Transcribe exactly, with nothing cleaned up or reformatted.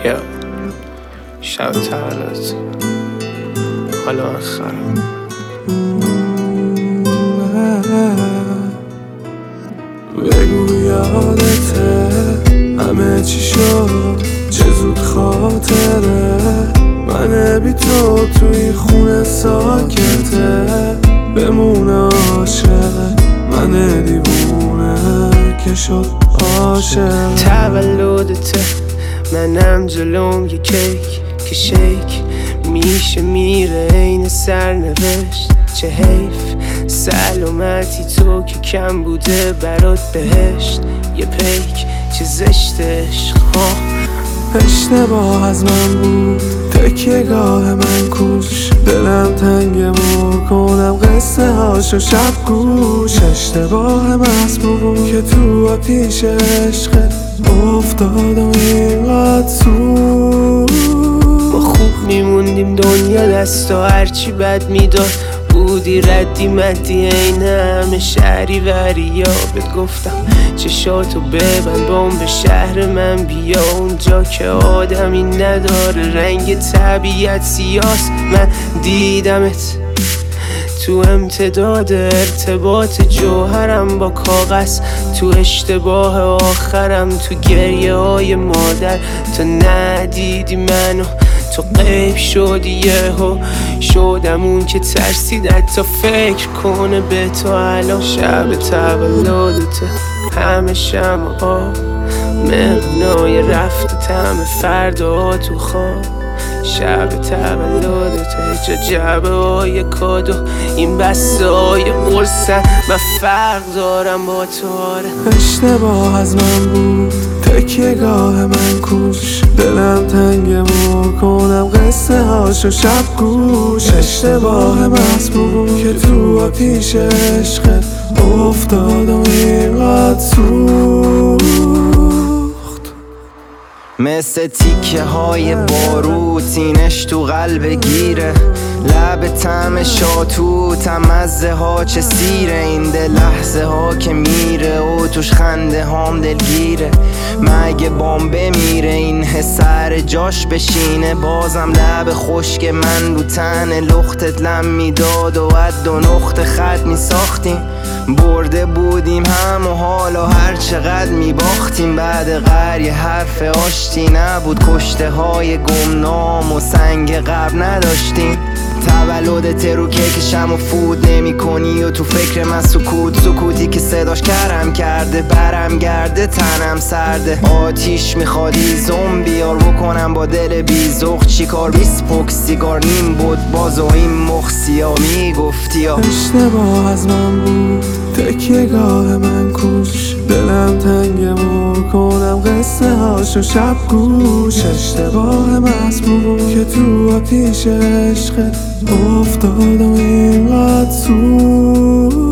یا شب تولد حالا من خرم. بگو یادته همه چی شد، چه زود خاطره من بی تو توی خونه ساکته. بمونه عاشق من دیوونه که شد عاشق. تولدته منم جلوم یه کیک که شیک میشه میره این سرنوشت. چه حیف سلامتی تو که کم بوده برات بهشت. یه پیک چه زشت عشق ها. اشتباه از من بود تکیه گاه من کوش، دلم تنگه مو کنم قصه هاشو شب گوش. اشتباه محض بود که تو آتیش عشقت افتادم اینقدر سود. ما خوب میموندیم دنیا دستا هرچی بد میداد. بودی ردی مدی این همه شهری وریا. بهت گفتم چشاتو ببند بام به شهر من بیا. اونجا که آدمی نداره رنگ طبیعت سیاست. من دیدمت تو امتداد ارتباط جوهرم با کاغذ. تو اشتباه آخرم تو گریه های مادر. تو ندیدی منو تو غیب شدی یهو. شدم اون که ترسید حتی فکر کنه به تو الان. شب تولدته همه شمعا مغنای رفت تم فردا تو خواب. شب تولدته جا جبه های کادو این بسته های قرصن. من فرق دارم با تو آره. اشتباه از من بود تکیه گاه من کوش، دلم تنگه مو کنم قصه هاشو شب گوش. اشتباه محض بود که تو آتیش عشقت افتادم اینقدر سوخت. مثل تیکه های باروت اینش تو قلب گیره. لب طعم شاتوت هم مزه ها چه سیره. این دل لحظه ها که میره و توش خنده هام دلگیره. مگه بام بمیره این حس سر جاش بشینه. بازم لب خشک من رو تن لختت لم میداد و از دو نقطه خط میساختیم. برده بودیم هم و حالا هر چقدر میباختیم. بعد قریه حرف آشتی نبود، کشته های گمنام و سنگ قبر نداشتیم. تولدت رو کیکشم و فود نمی کنی و تو فکر من سکوت. سکوتی که صداش کرم کرده برم گرده تنم سرده. آتیش میخوادی زومبیار بکنم با دل بیزخ. چیکار بیس پوک سیگار نیم بود باز و این مخصیا میگفتی یا. اشتباه از من بود تکیه گاه من کوش، دلم تنگه مو کنم قصه هاشو شب گوش. اشتباه محض بود که تو آتیش عشقت افتادم اینقدر سود.